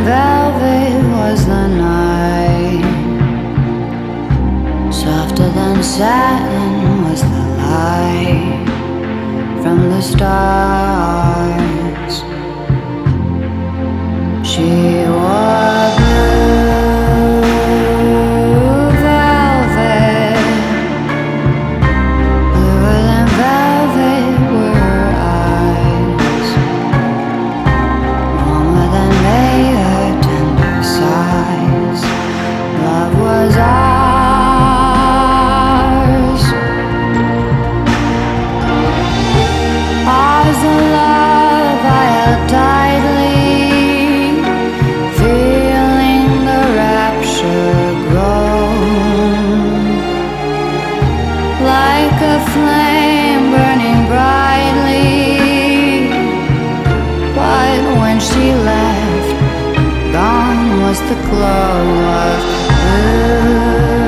velvet was the night, softer than satin was the light from the stars. She wore blue velvet, bluer than velvet were her eyes, warmer than May, her tender sighs. Love was ours, ours the love I held tightly, feeling the rapture grow like a flame burning brightly. But when she left, gone was the glow of blue.